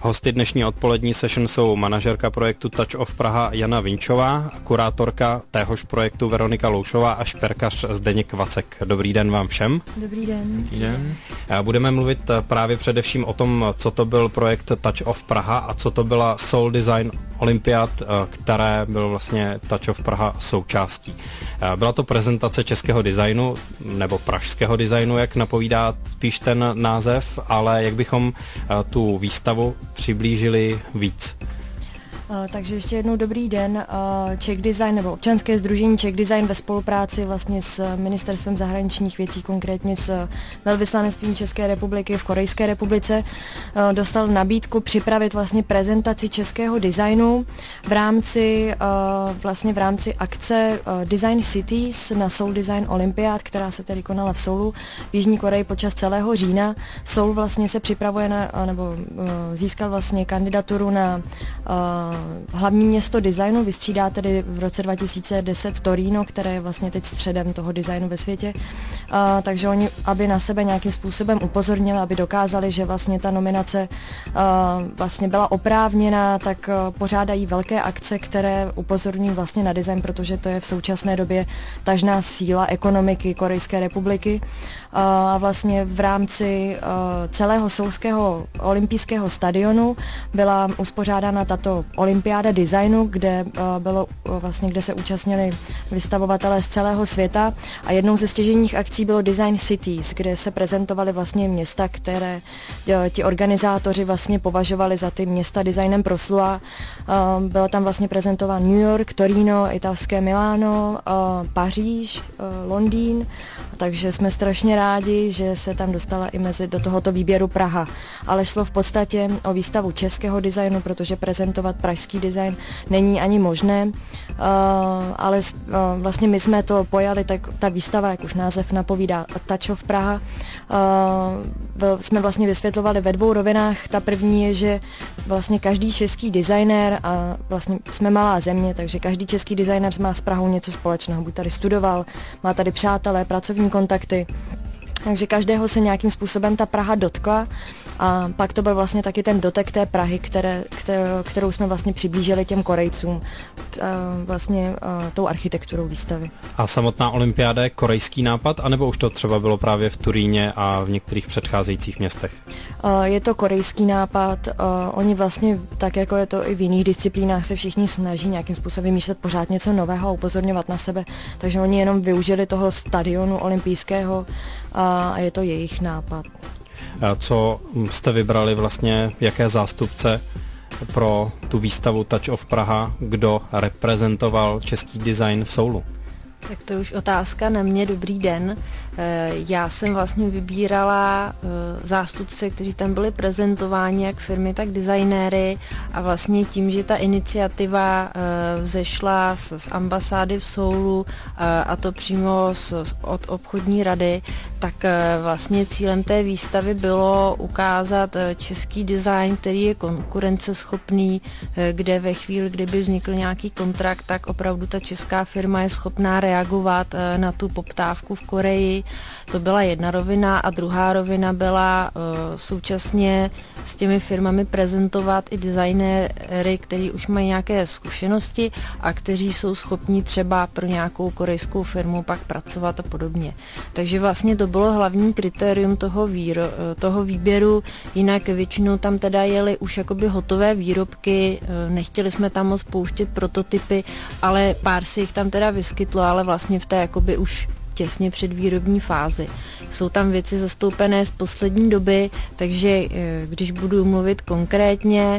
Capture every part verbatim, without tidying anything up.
Hosty dnešní odpolední session jsou manažerka projektu Touch of Praha Jana Vinčová, kurátorka téhož projektu Veronika Loušová a šperkař Zdeněk Vacek. Dobrý den vám všem. Dobrý den. Dobrý den. Budeme mluvit právě především o tom, co to byl projekt Touch of Praha a co to byla Soul Design Olympiad, které byl vlastně Touch of Praha součástí. Byla to prezentace českého designu, nebo pražského designu, jak napovídá spíš ten název, ale jak bychom tu výstavu přiblížili víc. Takže ještě jednou dobrý den. Czech Design nebo občanské sdružení Czech Design ve spolupráci vlastně s Ministerstvem zahraničních věcí, konkrétně s velvyslanectvím České republiky v Korejské republice, dostal nabídku připravit vlastně prezentaci českého designu v rámci vlastně v rámci akce Design Cities na Seoul Design Olympiad, která se tedy konala v Soulu v Jižní Koreji počas celého října. Seoul vlastně se připravuje na, nebo získal vlastně kandidaturu na hlavní město designu, vystřídá tedy v roce dva tisíce deset Torino, které je vlastně teď středem toho designu ve světě. A, takže oni, aby na sebe nějakým způsobem upozornili, aby dokázali, že vlastně ta nominace a, vlastně byla oprávněná, tak a, pořádají velké akce, které upozorňují vlastně na design, protože to je v současné době tažná síla ekonomiky Korejské republiky. A vlastně v rámci a, celého soulského olympijského stadionu byla uspořádána tato olympiáda designu, kde uh, bylo uh, vlastně, kde se účastnili vystavovatelé z celého světa a jednou ze stěžejních akcí bylo Design Cities, kde se prezentovaly vlastně města, které uh, ti organizátoři vlastně považovali za ty města designem proslulá. Uh, bylo tam vlastně prezentován New York, Torino, italské Miláno, uh, Paříž, uh, Londýn, takže jsme strašně rádi, že se tam dostala i mezi do tohoto výběru Praha. Ale šlo v podstatě o výstavu českého designu, protože prezentovat pražský design není ani možné, uh, ale uh, vlastně my jsme to pojali, tak ta výstava, jak už název napovídá, Touch of Praha, uh, jsme vlastně vysvětlovali ve dvou rovinách. Ta první je, že vlastně každý český designér, a vlastně jsme malá země, takže každý český designér má s Prahou něco společného. Buď tady studoval, má tady přátelé, pracovní kontakty, takže každého se nějakým způsobem ta Praha dotkla a pak to byl vlastně taky ten dotek té Prahy, které, kterou, kterou jsme vlastně přiblížili těm Korejcům vlastně tou architekturou výstavy. A samotná olympiáda je korejský nápad, anebo už to třeba bylo právě v Turíně a v některých předcházejících městech? Je to korejský nápad, oni vlastně, tak jako je to i v jiných disciplínách, se všichni snaží nějakým způsobem vymýšlet pořád něco nového a upozorňovat na sebe, takže oni jenom využili toho stadionu olympijského a je to jejich nápad. Co jste vybrali vlastně, jaké zástupce pro tu výstavu Touch of Praha, kdo reprezentoval český design v Soulu? Tak to je už otázka na mě. Dobrý den. Já jsem vlastně vybírala zástupce, kteří tam byli prezentováni, jak firmy, tak designéry, a vlastně tím, že ta iniciativa vzešla z, z ambasády v Soulu a to přímo z, od obchodní rady, tak vlastně cílem té výstavy bylo ukázat český design, který je konkurenceschopný, kde ve chvíli, kdyby vznikl nějaký kontrakt, tak opravdu ta česká firma je schopná reagovat na tu poptávku v Koreji. To byla jedna rovina a druhá rovina byla uh, současně s těmi firmami prezentovat i designéry, kteří už mají nějaké zkušenosti a kteří jsou schopni třeba pro nějakou korejskou firmu pak pracovat a podobně. Takže vlastně to bylo hlavní kritérium toho, výro, toho výběru, jinak většinou tam teda jeli už jakoby hotové výrobky, nechtěli jsme tam moc pouštět prototypy, ale pár si jich tam teda vyskytlo, ale vlastně v té jakoby už těsně před výrobní fázi. Jsou tam věci zastoupené z poslední doby, takže když budu mluvit konkrétně,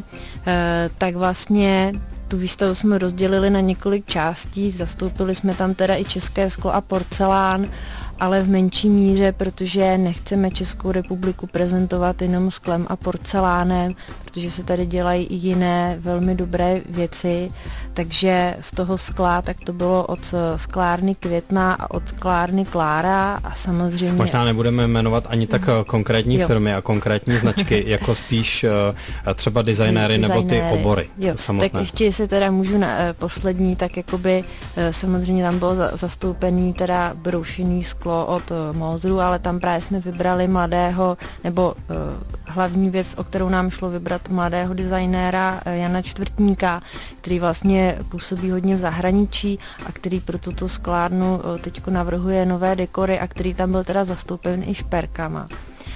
tak vlastně tu výstavu jsme rozdělili na několik částí, zastoupili jsme tam teda i české sklo a porcelán, ale v menší míře, protože nechceme Českou republiku prezentovat jenom sklem a porcelánem, protože se tady dělají i jiné velmi dobré věci, takže z toho skla, tak to bylo od sklárny Května a od sklárny Klára a samozřejmě... Možná nebudeme jmenovat ani tak konkrétní jo. firmy a konkrétní značky, jako spíš třeba designéry nebo ty obory samotné. Tak ještě se teda můžu na poslední, tak jakoby samozřejmě tam bylo zastoupený teda broušený sklo od Mózru, ale tam právě jsme vybrali mladého, nebo hlavní věc, o kterou nám šlo vybrat od mladého designéra Jana Čtvrtníka, který vlastně působí hodně v zahraničí a který pro tuto sklárnu teď navrhuje nové dekory a který tam byl teda zastoupen i šperkama.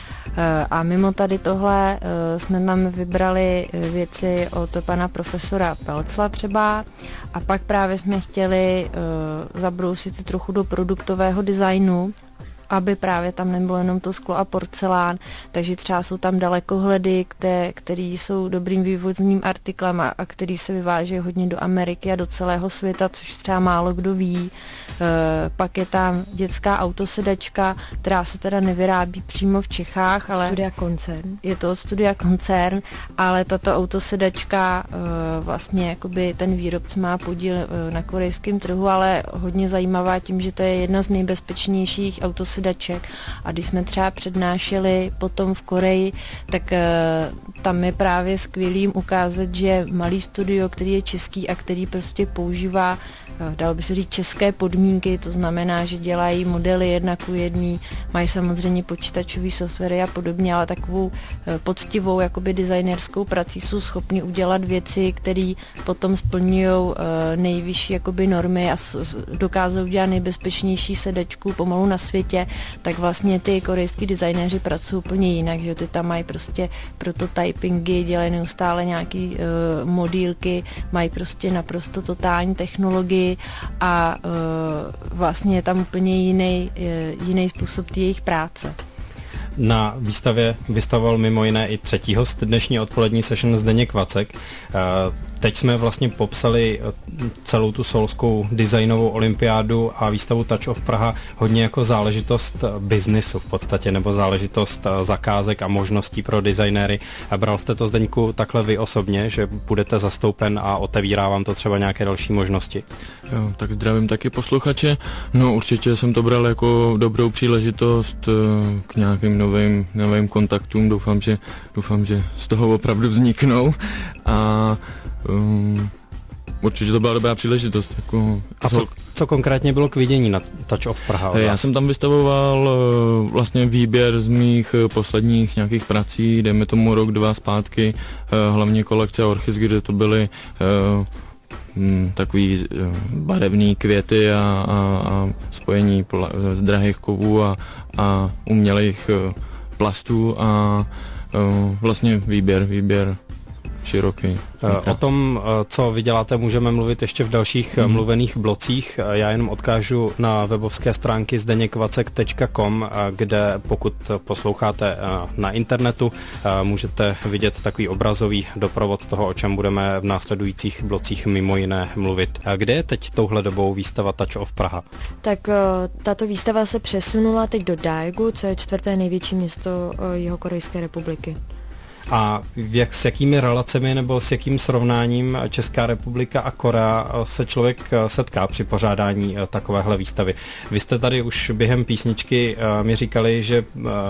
A mimo tady tohle jsme tam vybrali věci od pana profesora Pelcla třeba a pak právě jsme chtěli zabrousit trochu do produktového designu, aby právě tam nebylo jenom to sklo a porcelán, takže třeba jsou tam dalekohledy, které, které jsou dobrým vývozním artiklem a, a který se vyváží hodně do Ameriky a do celého světa, což třeba málo kdo ví. E, pak je tam dětská autosedačka, která se teda nevyrábí přímo v Čechách, ale Studia Koncern. Je to od Studia Koncern, ale tato autosedačka e, vlastně jakoby ten výrobce má podíl e, na korejském trhu, ale hodně zajímavá tím, že to je jedna z nejbezpečnějších autosedaček. A když jsme třeba přednášeli potom v Koreji, tak uh, tam je právě skvělým ukázat, že malý studio, který je český a který prostě používá, uh, dalo by se říct, české podmínky, to znamená, že dělají modely jedna ku jedný, mají samozřejmě počítačový softwary a podobně, ale takovou uh, poctivou jakoby designerskou prací jsou schopni udělat věci, které potom splňují uh, nejvyšší jakoby normy a s, dokážou udělat nejbezpečnější sedačku pomalu na světě, tak vlastně ty korejský designéři pracují úplně jinak, že ty tam mají prostě prototypingy, dělají neustále nějaký uh, modílky, mají prostě naprosto totální technologii a uh, vlastně je tam úplně jiný, uh, jiný způsob té jejich práce. Na výstavě vystavoval mimo jiné i třetí host dnešní odpolední session Zdeněk Vacek. Teď jsme vlastně popsali celou tu soulskou designovou olympiádu a výstavu Touch of Praha hodně jako záležitost biznisu v podstatě, nebo záležitost zakázek a možností pro designéry. Bral jste to, Zdeňku, takhle vy osobně, že budete zastoupen a otevírá vám to třeba nějaké další možnosti? Jo, tak zdravím taky posluchače. No určitě jsem to bral jako dobrou příležitost k nějakým novým, novým kontaktům. Doufám, že, doufám, že z toho opravdu vzniknou a Um, určitě to byla dobrá příležitost. Jako, a co, co konkrétně bylo k vidění na Touch of Praha? Já jsem tam vystavoval uh, vlastně výběr z mých uh, posledních nějakých prací, dejme tomu rok, dva zpátky, uh, hlavně kolekce Orchis, kde to byly uh, um, takový uh, barevný květy a, a, a spojení pla- z drahých kovů a, a umělých uh, plastů a uh, vlastně výběr, výběr široký. O tom, co vy děláte, můžeme mluvit ještě v dalších hmm. mluvených blocích. Já jenom odkážu na webovské stránky zdeněk vacek tečka com, kde pokud posloucháte na internetu, můžete vidět takový obrazový doprovod toho, o čem budeme v následujících blocích mimo jiné mluvit. Kde je teď touhle dobou výstava Touch of Praha? Tak tato výstava se přesunula teď do Daegu, co je čtvrté největší město Jihokorejské republiky. A jak, s jakými relacemi nebo s jakým srovnáním Česká republika a Korea se člověk setká při pořádání takovéhle výstavy? Vy jste tady už během písničky mi říkali, že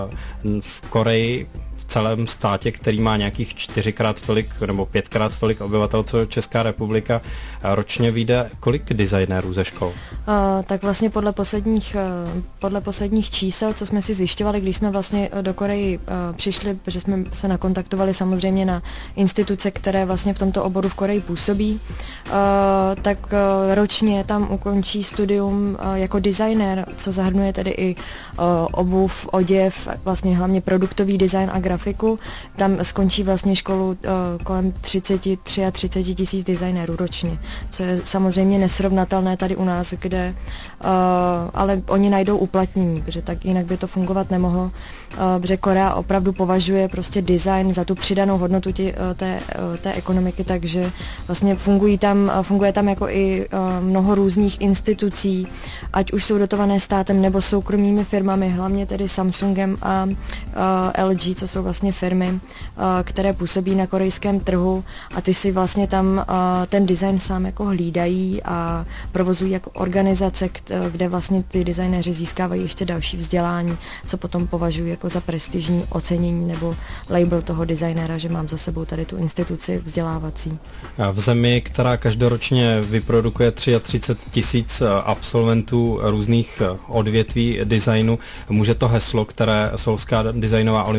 v Koreji, v celém státě, který má nějakých čtyřikrát tolik nebo pětkrát tolik obyvatel, co Česká republika, ročně vyjde kolik designérů ze škol? Uh, tak vlastně podle posledních, uh, podle posledních čísel, co jsme si zjišťovali, když jsme vlastně do Koreji uh, přišli, protože jsme se nakontaktovali samozřejmě na instituce, které vlastně v tomto oboru v Koreji působí, uh, tak uh, ročně tam ukončí studium uh, jako designér, co zahrnuje tedy i uh, obuv, oděv, vlastně hlavně produktový design a grafiku. Tam skončí vlastně školu uh, kolem třicet tři tisíc designérů ročně, co je samozřejmě nesrovnatelné tady u nás, kde uh, ale oni najdou uplatnění, protože tak jinak by to fungovat nemohlo, uh, protože Korea opravdu považuje prostě design za tu přidanou hodnotu tě, uh, té, uh, té ekonomiky, takže vlastně fungují tam, uh, funguje tam jako i uh, mnoho různých institucí, ať už jsou dotované státem nebo soukromými firmami, hlavně tedy Samsungem a uh, L G, co jsou vlastně firmy, uh, které působí na korejském trhu a ty si vlastně tam uh, ten design sám jako hlídají a provozují jako organizace, kde vlastně ty designéři získávají ještě další vzdělání, co potom považuji jako za prestižní ocenění nebo label toho designéra, že mám za sebou tady tu instituci vzdělávací. V zemi, která každoročně vyprodukuje třicet tři tisíc absolventů různých odvětví designu, může to heslo, které Soulská designová olympiáda měla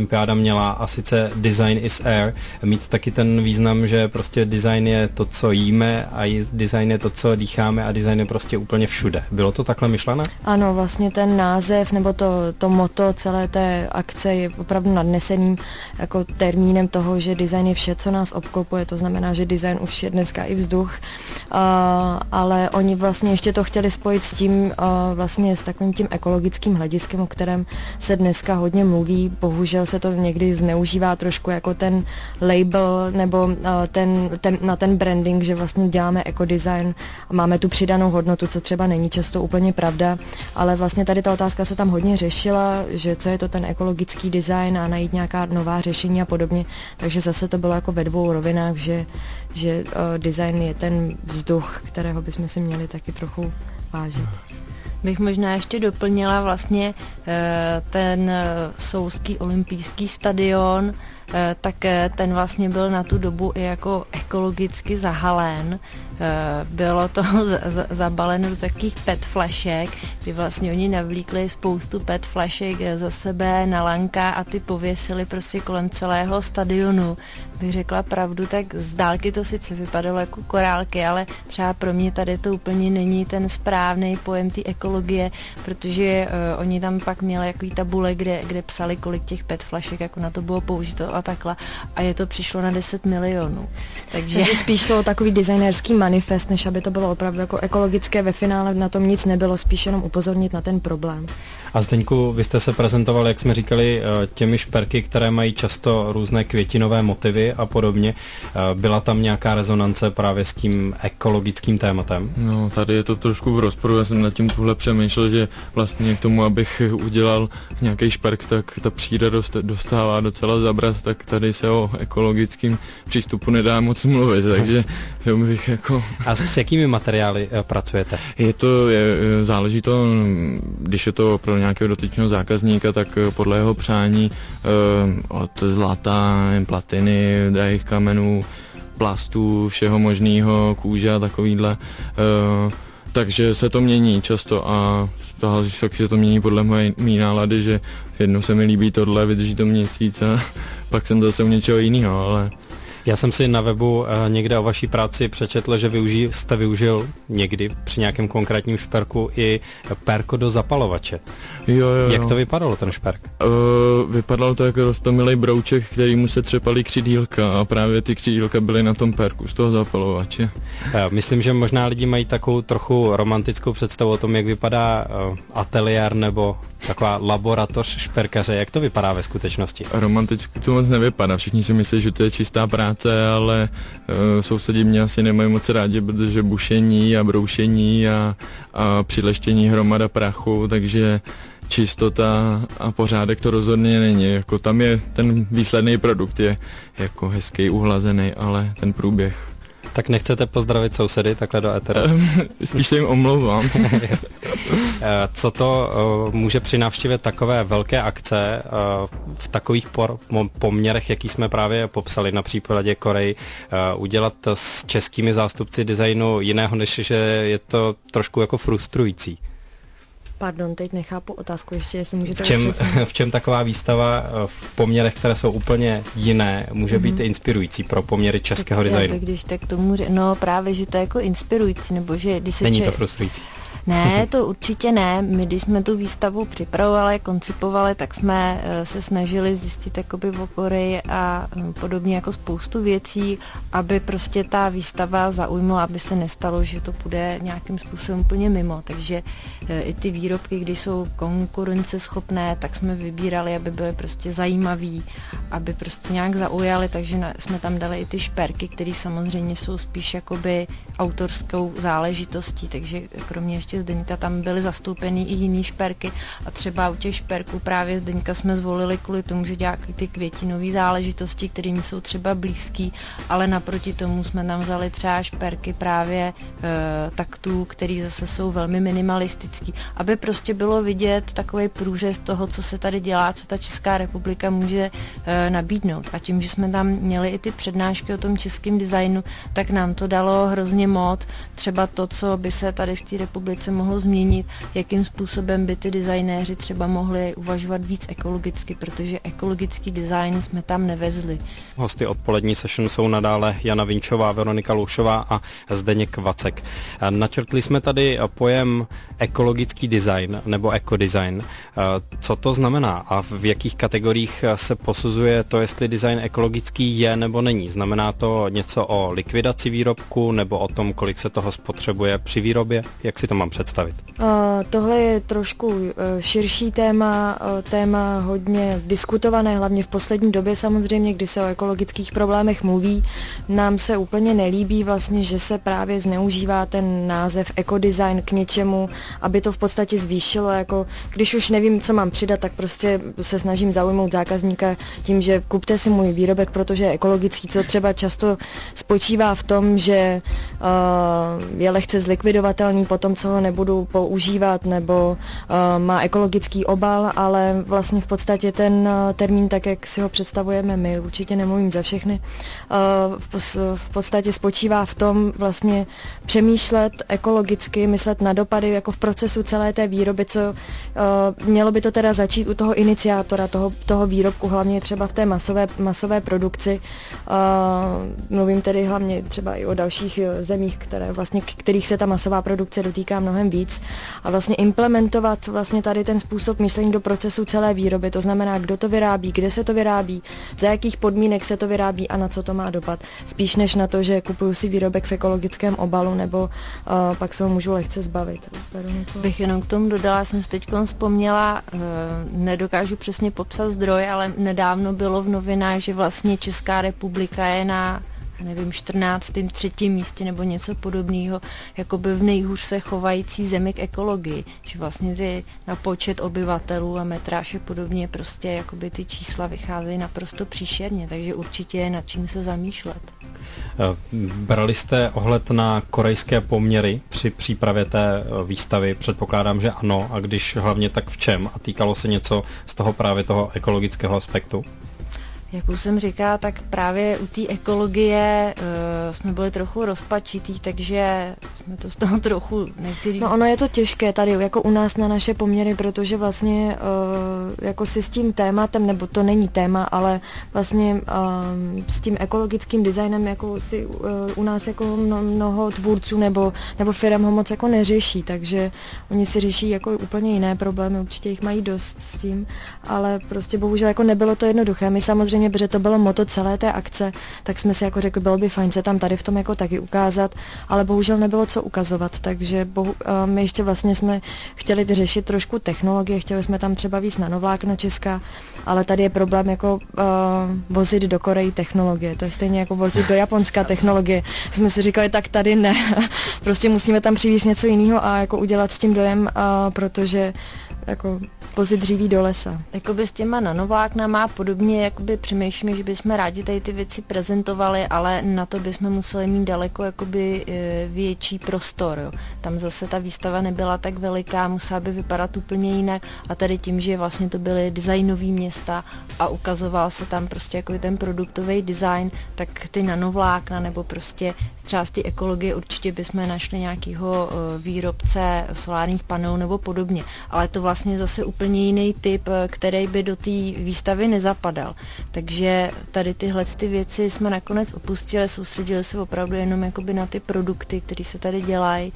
zněla, a sice design is air, mít taky ten význam, že prostě design je to, co jíme, a design je to, co dýcháme, a design je prostě úplně všude. Bylo to takhle myšlené? Ano, vlastně ten název nebo to, to motto celé té akce je opravdu nadneseným jako termínem toho, že design je vše, co nás obklopuje, to znamená, že design už je dneska i vzduch, uh, ale oni vlastně ještě to chtěli spojit s tím, uh, vlastně s takovým tím ekologickým hlediskem, o kterém se dneska hodně mluví. Bohužel se to někdy zneužívá trošku jako ten label nebo uh, ten, ten, na ten branding, že vlastně děláme ekodesign a máme tu přidanou hodnotu, co třeba není často úplně pravda, ale vlastně tady ta otázka se tam hodně řešila, že co je to ten ekologický design a najít nějaká nová řešení a podobně, takže zase to bylo jako ve dvou rovinách, že, že uh, design je ten vzduch, kterého bychom si měli taky trochu vážit. Bych možná ještě doplnila vlastně ten soulský olympijský stadion, tak ten vlastně byl na tu dobu i jako ekologicky zahalen. Bylo to zabaleno do takových pet flašek, kdy vlastně oni navlíkli spoustu pet flašek za sebe na lanka a ty pověsili prostě kolem celého stadionu. Bych řekla pravdu, tak z dálky to sice vypadalo jako korálky, ale třeba pro mě tady to úplně není ten správný pojem té ekologie, protože uh, oni tam pak měli jaký tabule, kde, kde psali, kolik těch pet flašek jako na to bylo použito a takhle. A je to přišlo na deset milionů. Takže, Takže spíš šlo takový designérský manifest, než aby to bylo opravdu jako ekologické, ve finále na tom nic nebylo, spíš jenom upozornit na ten problém. A Zdeňku, vy jste se prezentoval, jak jsme říkali, těmi šperky, které mají často různé květinové motivy a podobně. Byla tam nějaká rezonance právě s tím ekologickým tématem? No, tady je to trošku v rozporu. Já jsem nad tím tuhle přemýšlel, že vlastně k tomu, abych udělal nějaký šperk, tak ta příroda dostává docela zabrat, tak tady se o ekologickým přístupu nedá moc mluvit, takže bych jako... A s, s jakými materiály pracujete? Je to, je, záleží to, když je to pro nějakého dotyčného zákazníka, tak podle jeho přání eh, od zlata, platiny, drahých kamenů, plastů, všeho možného, kůže a takovýhle. Eh, takže se to mění často a tak se to mění podle moje mý nálady, že jednou se mi líbí tohle, vydrží to měsíc a pak jsem zase u něčeho jiného, ale... Já jsem si na webu e, někde o vaší práci přečetl, že využij, jste využil někdy při nějakém konkrétním šperku i perko do zapalovače. Jo, jo, jo. Jak to vypadalo, ten šperk? Uh, vypadalo to jako roztomilej brouček, kterýmu se třepaly křidílka a právě ty křidílka byly na tom perku z toho zapalovače. E, myslím, že možná lidi mají takovou trochu romantickou představu o tom, jak vypadá uh, ateliér nebo taková laboratoř šperkaře. Jak to vypadá ve skutečnosti? Romanticky to moc nevypadá. Všichni si myslí, že to je čistá práce, ale uh, sousedí mě asi nemají moc rádi, protože bušení a broušení a, a přileštění hromada prachu, takže čistota a pořádek to rozhodně není. Jako tam je ten výsledný produkt je jako hezký, uhlazený, ale ten průběh. Tak nechcete pozdravit sousedy takhle do éteru? Spíš se jim omlouvám. Co to uh, může při návštěvě takové velké akce uh, v takových por- poměrech, jaký jsme právě popsali na případě Koreji, uh, udělat s českými zástupci designu jiného, než že je to trošku jako frustrující? Pardon, teď nechápu otázku ještě, jestli můžete... V čem, v čem taková výstava v poměrech, které jsou úplně jiné, může být mm-hmm. inspirující pro poměry českého tak, designu? Když tak tomu, no právě, že to je jako inspirující, nebo že... Když se Není če... to frustrující? Ne, to určitě ne. My, když jsme tu výstavu připravovali, koncipovali, tak jsme se snažili zjistit jakoby o Koreji a podobně jako spoustu věcí, aby prostě ta výstava zaujmula, aby se nestalo, že to bude nějakým způsobem úplně mimo. Takže i ty výrobky, když jsou konkurenceschopné, tak jsme vybírali, aby byly prostě zajímavý, aby prostě nějak zaujaly, takže jsme tam dali i ty šperky, které samozřejmě jsou spíš jakoby autorskou záležitostí, takže kromě ještě Zdeňka tam byly zastoupeny i jiný šperky a třeba u těch šperků právě Zdeňka jsme zvolili kvůli tomu, že dělá ty květinové záležitosti, kterými jsou třeba blízký, ale naproti tomu jsme tam vzali třeba šperky právě e, taktů, které zase jsou velmi minimalistický, aby prostě bylo vidět takový průřez toho, co se tady dělá, co ta Česká republika může e, nabídnout. A tím, že jsme tam měli i ty přednášky o tom českém designu, tak nám to dalo hrozně moc. Třeba to, co by se tady v té republice mohlo změnit, jakým způsobem by ty designéři třeba mohli uvažovat víc ekologicky, protože ekologický design jsme tam nevezli. Hosty odpolední session jsou nadále Jana Vinčová, Veronika Loušová a Zdeněk Vacek. Načrtli jsme tady pojem ekologický design nebo ekodesign. Co to znamená a v jakých kategoriích se posuzuje to, jestli design ekologický je nebo není? Znamená to něco o likvidaci výrobku nebo o tom, kolik se toho spotřebuje při výrobě? Jak si to mám představit? Uh, tohle je trošku uh, širší téma, uh, téma hodně diskutované, hlavně v poslední době samozřejmě, kdy se o ekologických problémech mluví. Nám se úplně nelíbí vlastně, že se právě zneužívá ten název ekodesign k něčemu, aby to v podstatě zvýšilo, jako když už nevím, co mám přidat, tak prostě se snažím zaujmout zákazníka tím, že kupte si můj výrobek, protože je ekologický, co třeba často spočívá v tom, že uh, je lehce zlikvidovatelný po tom, co ho nebudu používat, nebo uh, má ekologický obal, ale vlastně v podstatě ten uh, termín, tak jak si ho představujeme my, určitě nemluvím za všechny, uh, v, pos- v podstatě spočívá v tom vlastně přemýšlet ekologicky, myslet na dopady jako v procesu celé té výroby, co uh, mělo by to teda začít u toho iniciátora, toho, toho výrobku, hlavně třeba v té masové, masové produkci. Uh, mluvím tedy hlavně třeba i o dalších zemích, které vlastně, kterých se ta masová produkce dotýká mnohem víc. A vlastně implementovat vlastně tady ten způsob myšlení do procesu celé výroby, to znamená, kdo to vyrábí, kde se to vyrábí, za jakých podmínek se to vyrábí a na co to má dopad. Spíš než na to, že kupuju si výrobek v ekologickém obalu, nebo uh, pak se ho můžu lehce zbavit. Bych jenom k tomu dodala, jsem si teď vzpomněla, uh, nedokážu přesně popsat zdroj, ale nedávno bylo v novinách, že vlastně Česká republika je na nevím, čtrnáctém třetím místě nebo něco podobného, jakoby v nejhůř se chovající zemi k ekologii, že vlastně ty na počet obyvatelů a metráž a podobně prostě jakoby ty čísla vycházejí naprosto příšerně, takže určitě je nad čím se zamýšlet. Brali jste ohled na korejské poměry při přípravě té výstavy? Předpokládám, že ano, a když hlavně tak v čem? A týkalo se něco z toho právě toho ekologického aspektu? Jak už jsem říkala, tak právě u té ekologie uh, jsme byli trochu rozpačitý, takže jsme to z toho trochu, nechci říct. No ono je to těžké tady, jako u nás na naše poměry, protože vlastně uh, jako si s tím tématem, nebo to není téma, ale vlastně uh, s tím ekologickým designem jako si uh, u nás jako mno, mnoho tvůrců nebo, nebo firm ho moc jako neřeší, takže oni si řeší jako úplně jiné problémy, určitě jich mají dost s tím, ale prostě bohužel jako nebylo to jednoduché. My samozřejmě, protože to bylo motto celé té akce, tak jsme si jako řekli, bylo by fajn se tam tady v tom jako taky ukázat, ale bohužel nebylo co ukazovat, takže bohu, uh, my ještě vlastně jsme chtěli řešit trošku technologie, chtěli jsme tam třeba víc nanovlákna česká, ale tady je problém jako uh, vozit do Koreji technologie, to je stejně jako vozit do Japonska technologie. Jsme si říkali, tak tady ne, prostě musíme tam přivést něco jiného a jako udělat s tím dojem, uh, protože jako vozit dříví do lesa. Jakoby s těma nanovláknama podobně jakoby přemýšlíme, že bychom rádi tady ty věci prezentovali, ale na to bychom museli mít daleko jakoby větší prostor. Jo. Tam zase ta výstava nebyla tak veliká, musela by vypadat úplně jinak a tady tím, že vlastně to byly designový města a ukazoval se tam prostě jakoby ten produktový design, tak ty nanovlákna nebo prostě třeba z té ekologie určitě bychom našli nějakého výrobce solárních panelů nebo podobně, ale to vlastně zase úplně jiný typ, který by do té výstavy nezapadal. Takže tady tyhle ty věci jsme nakonec opustili, soustředili se opravdu jenom jakoby na ty produkty, které se tady dělají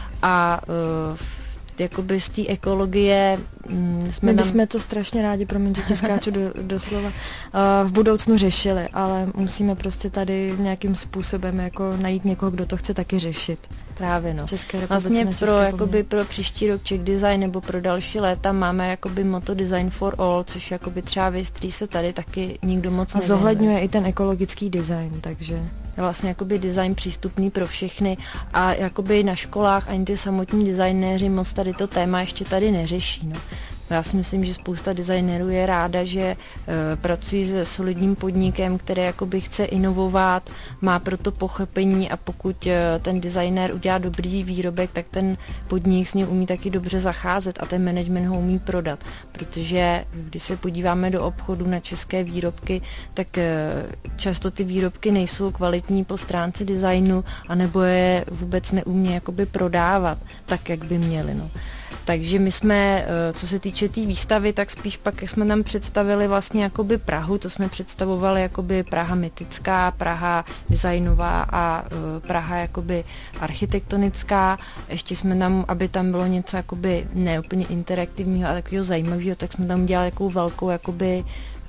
a uh, jakoby z té ekologie mm, jsme My tam... bychom to strašně rádi, promiň, že ti skáču do, doslova, uh, v budoucnu řešili, ale musíme prostě tady nějakým způsobem jako najít někoho, kdo to chce taky řešit. Právě no. České vlastně pro, jakoby pro příští rok Czech Design nebo pro další léta máme jakoby motto Design for All, což jakoby třeba věc, který se tady taky nikdo moc nevěnuje. A zohledňuje i ten ekologický design, takže... Vlastně jakoby design přístupný pro všechny a jakoby na školách ani ty samotní designéři moc tady to téma ještě tady neřeší. No. Já si myslím, že spousta designérů je ráda, že uh, pracují se solidním podnikem, který jakoby chce inovovat, má proto pochopení a pokud uh, ten designér udělá dobrý výrobek, tak ten podnik s ním umí taky dobře zacházet a ten management ho umí prodat. Protože když se podíváme do obchodu na české výrobky, tak uh, často ty výrobky nejsou kvalitní po stránce designu, anebo je vůbec neumí jakoby prodávat tak, jak by měli. No. Takže my jsme, co se týče té tý výstavy, tak spíš pak, jak jsme tam představili vlastně jakoby Prahu, to jsme představovali jakoby Praha mytická, Praha designová a Praha jakoby architektonická. Ještě jsme tam, aby tam bylo něco jakoby ne úplně interaktivního a takového zajímavého, tak jsme tam dělali takovou velkou jakoby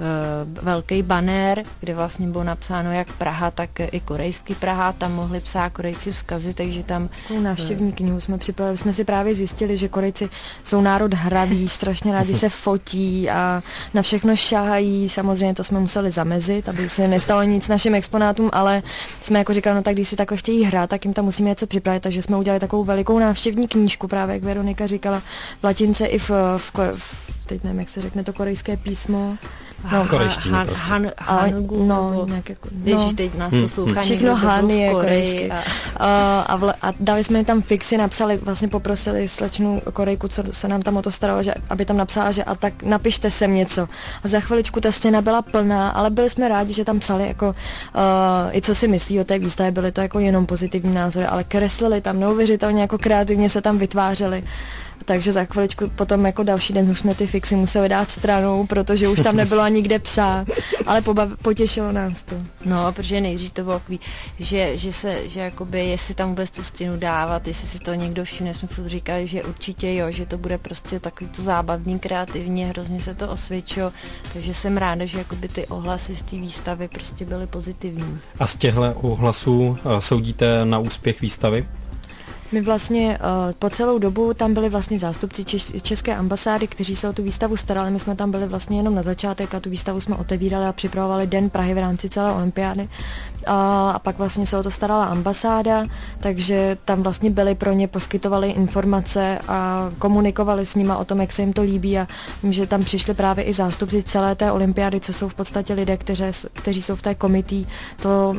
velký bannér, kde vlastně bylo napsáno jak Praha, tak i korejský Praha, tam mohli psát Korejci vzkazy, takže tam... Návštěvní knihu jsme připravili, jsme si právě zjistili, že Korejci jsou národ hravý, strašně rádi se fotí a na všechno šahají, samozřejmě to jsme museli zamezit, aby se nestalo nic našim exponátům, ale jsme jako říkali, no tak když si takhle chtějí hrát, tak jim tam musíme něco připravit, takže jsme udělali takovou velikou návštěvní knížku, právě jak Veronika říkala, v latince i v, v, v teď nevím, jak se řekne to korejské písmo. No, v korejštině han, prostě. Han, Hanugu, no, nebo, nějak jako, no. Ježíš, teď nás hmm, poslouchá všechno Han je korejský. A... A, a, vle, a dali jsme jim tam fixy, napsali, vlastně poprosili slečnu Korejku, co se nám tam o to staralo, že, aby tam napsala, že a tak napište sem něco. A za chviličku ta stěna byla plná, ale byli jsme rádi, že tam psali jako uh, i co si myslí o té výstavě, byly to jako jenom pozitivní názory, ale kreslili tam neuvěřitelně, jako kreativně se tam vytvářeli. Takže za chviličku potom jako další den už jsme ty fixy museli dát stranou, protože už tam nebylo ani kde psát, ale pobav, potěšilo nás to. No, protože nejdřív to bylo takový, že, že se, že jakoby, jestli tam vůbec tu stěnu dávat, jestli si to někdo všimne, jsme furt říkali, že určitě jo, že to bude prostě takový to zábavný, kreativní, hrozně se to osvědčilo, takže jsem ráda, že jakoby ty ohlasy z té výstavy prostě byly pozitivní. A z těchto ohlasů soudíte na úspěch výstavy? My vlastně uh, po celou dobu tam byli vlastně zástupci češ- České ambasády, kteří se o tu výstavu starali. My jsme tam byli vlastně jenom na začátek a tu výstavu jsme otevírali a připravovali Den Prahy v rámci celé olympiády. Uh, a pak vlastně se o to starala ambasáda, takže tam vlastně byli pro ně, poskytovali informace a komunikovali s nima o tom, jak se jim to líbí a vím, že tam přišli právě i zástupci celé té olympiády, co jsou v podstatě lidé, kteří, kteří jsou v té komití, to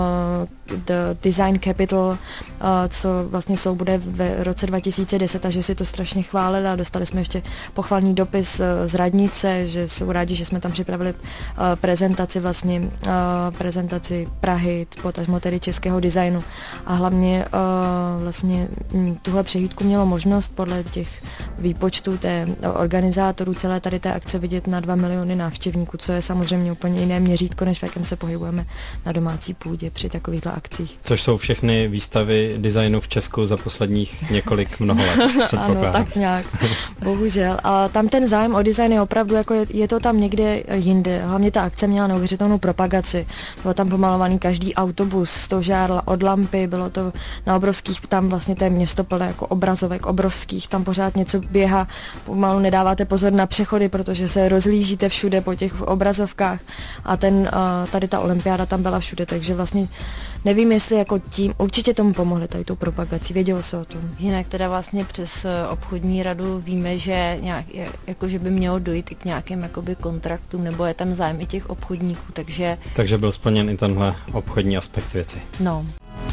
uh, the Design Capital, uh, co vlastně jsou, bude v roce dva tisíce deset a že si to strašně chválili a dostali jsme ještě pochvalný dopis z radnice, že jsou rádi, že jsme tam připravili uh, prezentaci vlastně, uh, prezentaci Prahy, potažmo tedy českého designu a hlavně uh, vlastně m, tuhle přehlídku mělo možnost podle těch výpočtů té organizátorů celé tady té akce vidět na dva miliony návštěvníků, co je samozřejmě úplně jiné měřítko, než v jakém se pohybujeme na domácí půdě při takovýchto akcích. Což jsou všechny výstavy designu v Česku za posledních několik mnoho let. Ano, tak nějak, bohužel. A tam ten zájem o design je opravdu, jako je, je to tam někde jinde. Hlavně ta akce měla neuvěřitelnou propagaci. Bylo tam pomalovaný každý autobus, stožár od lampy, bylo to na obrovských, tam vlastně to je město plné jako obrazovek obrovských, tam pořád něco běhá, pomalu nedáváte pozor na přechody, protože se rozlížíte všude po těch obrazovkách a ten, tady ta olympiáda tam byla všude, takže vlastně nevím, jestli jako tím, určitě tomu pomohli tady tou propagací, vědělo se o tom. Jinak teda vlastně přes obchodní radu víme, že nějak, jako, že by mělo dojít i k nějakým jakoby kontraktům, nebo je tam zájem i těch obchodníků, takže... Takže byl splněn i tenhle obchodní aspekt věci. No.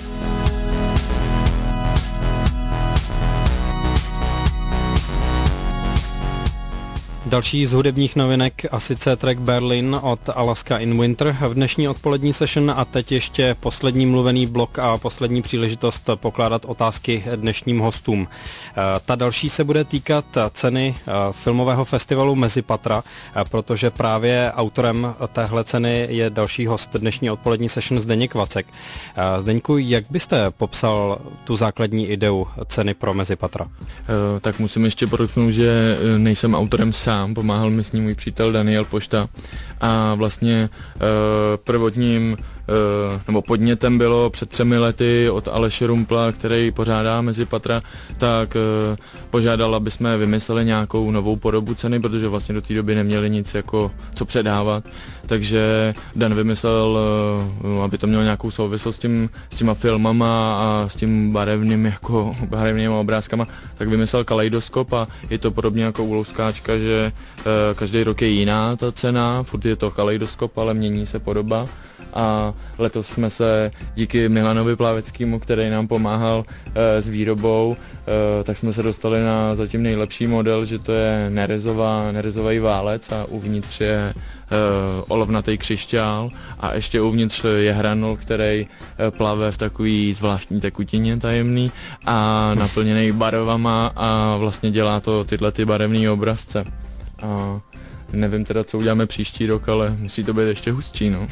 Další z hudebních novinek a sice track Berlin od Alaska in Winter v dnešní odpolední session a teď ještě poslední mluvený blok a poslední příležitost pokládat otázky dnešním hostům. Ta další se bude týkat ceny filmového festivalu Mezipatra, protože právě autorem téhle ceny je další host dnešní odpolední session Zdeněk Vacek. Zdeňku, jak byste popsal tu základní ideu ceny pro Mezipatra? Tak musím ještě podotknout, že nejsem autorem sám. Pomáhal mi s ním můj přítel Daniel Pošta a vlastně prvotním nebo podnětem bylo před třemi lety od Aleše Rumpla, který pořádá Mezipatra, tak požádal, aby jsme vymysleli nějakou novou podobu ceny, protože vlastně do té doby neměli nic jako co předávat. Takže Dan vymyslel, aby to mělo nějakou souvislost s, tím, s těma filmama a s tím barevným jako barevnými obrázkama, tak vymyslel kaleidoskop a je to podobně jako u Louskáčka, že e, každý rok je jiná ta cena, furt je to kaleidoskop, ale mění se podoba. A letos jsme se díky Milanovi Plaveckému, který nám pomáhal e, s výrobou, e, tak jsme se dostali na zatím nejlepší model, že to je nerezová, nerezový válec a uvnitř je e, olovnatý křišťál a ještě uvnitř je hranol, který e, plave v takový zvláštní tekutině tajemný a naplněný barvama a vlastně dělá to tyhle ty barevné obrazce. A nevím teda, co uděláme příští rok, ale musí to být ještě hustší, no.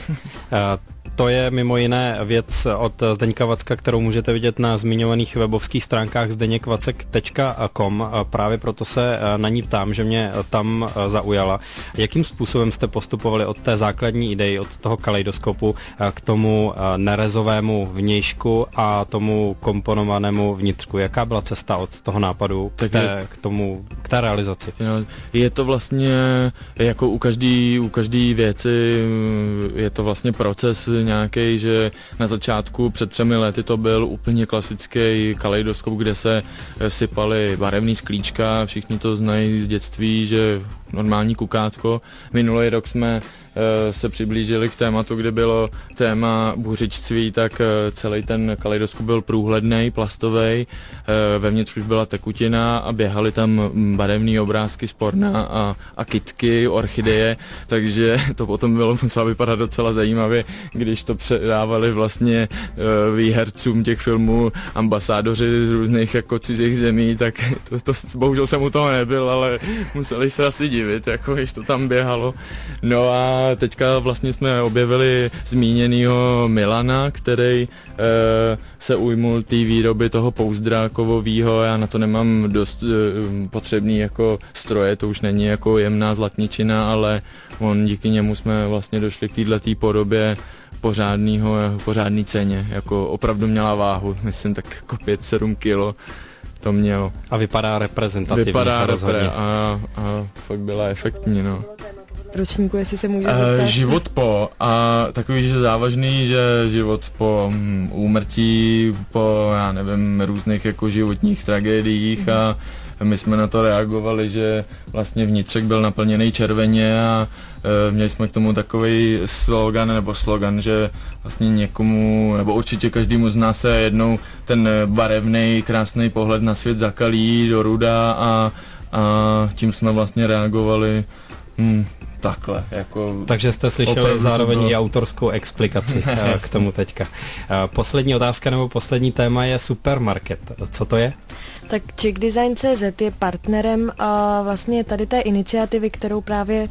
To je mimo jiné věc od Zdeňka Vacka, kterou můžete vidět na zmiňovaných webovských stránkách zdeněk vacek tečka com. Právě proto se na ní ptám, že mě tam zaujala. Jakým způsobem jste postupovali od té základní idei, od toho kaleidoskopu k tomu nerezovému vnějšku a tomu komponovanému vnitřku? Jaká byla cesta od toho nápadu k té, k tomu, k té realizaci? Je to vlastně jako u každý, u každý věci, je to vlastně proces nějaký, že na začátku před třemi lety to byl úplně klasický kaleidoskop, kde se sypaly barevný sklíčka, všichni to znají z dětství, že normální kukátko. Minulý rok jsme se přiblížili k tématu, kde bylo téma buřičství, tak celý ten kaleidoskop byl průhledný, plastový, vevnitř už byla tekutina a běhaly tam barevné obrázky z porna a, a kytky, orchideje, takže to potom bylo muselo vypadat docela zajímavě, když to předávali vlastně výhercům těch filmů ambasádoři z různých jako cizích zemí, tak to, to bohužel jsem u toho nebyl, ale museli se asi divit, jako když to tam běhalo. No a teďka vlastně jsme objevili zmíněnýho Milana, který e, se ujmul té výroby toho pouzdra kovovýho. Já na to nemám dost e, potřebný jako stroje, to už není jako jemná zlatničina, ale on díky němu jsme vlastně došli k této podobě pořádnýho, pořádný ceně. Jako opravdu měla váhu, myslím tak jako pět sedm kilo. To mělo. A vypadá reprezentativně. Vypadá repre a, a fakt byla efektní, no. Ročníku, jestli se může zeptat. Uh, život po a takový, že závažný, že život po um, úmrtí, po, já nevím, různých jako životních tragédiích mm. a my jsme na to reagovali, že vlastně vnitřek byl naplněný červeně a e, měli jsme k tomu takový slogan nebo slogan, že vlastně někomu, nebo určitě každému z nás se jednou ten barevný, krásný pohled na svět zakalí do ruda a, a tím jsme vlastně reagovali hmm, takhle. Jako takže jste slyšeli zároveň i autorskou explikaci k tomu teďka. Poslední otázka nebo poslední téma je supermarket. Co to je? Tak Czech Design tečka cé zet je partnerem uh, vlastně tady té iniciativy, kterou právě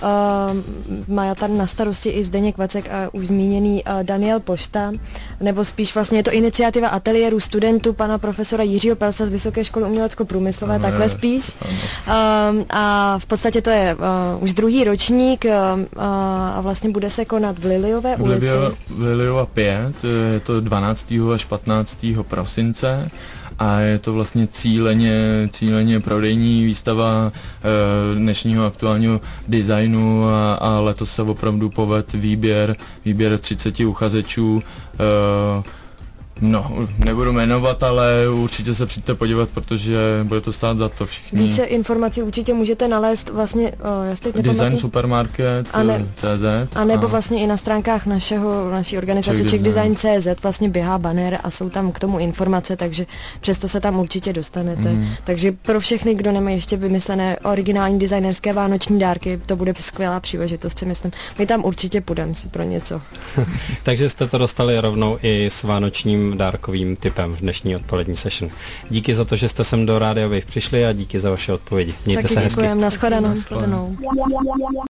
uh, má tam na starosti i Zdeněk Vacek a už zmíněný uh, Daniel Pošta, nebo spíš vlastně je to iniciativa ateliéru studentů pana profesora Jiřího Pelsa z Vysoké školy umělecko-průmyslové, ano, takhle spíš. Uh, a v podstatě to je uh, už druhý ročník uh, uh, a vlastně bude se konat v Liliové ulici. V Liliova pět, je to dvanáctého až patnáctého prosince. A je to vlastně cíleně, cíleně prodejní výstava e, dnešního aktuálního designu a, a letos se opravdu povedl výběr, výběr třicet uchazečů. E, No, nebudu jmenovat, ale určitě se přijďte podívat, protože bude to stát za to všichni. Více informací určitě můžete nalézt vlastně, o, já teď Design Supermarket tečka cé zet a nebo vlastně i na stránkách našeho, naší organizace Czech Design tečka cé zet vlastně běhá banner a jsou tam k tomu informace, takže přesto se tam určitě dostanete. Mm. Takže pro všechny, kdo nemají ještě vymyslené originální designerské vánoční dárky, to bude skvělá příležitost, si myslím. My tam určitě půjdeme si pro něco. Takže jste to dostali rovnou i s vánočním dárkovým typem v dnešní odpolední session. Díky za to, že jste sem do Rádia Wave přišli a díky za vaše odpovědi. Mějte taky se hezky. Děkujeme, nashledanou.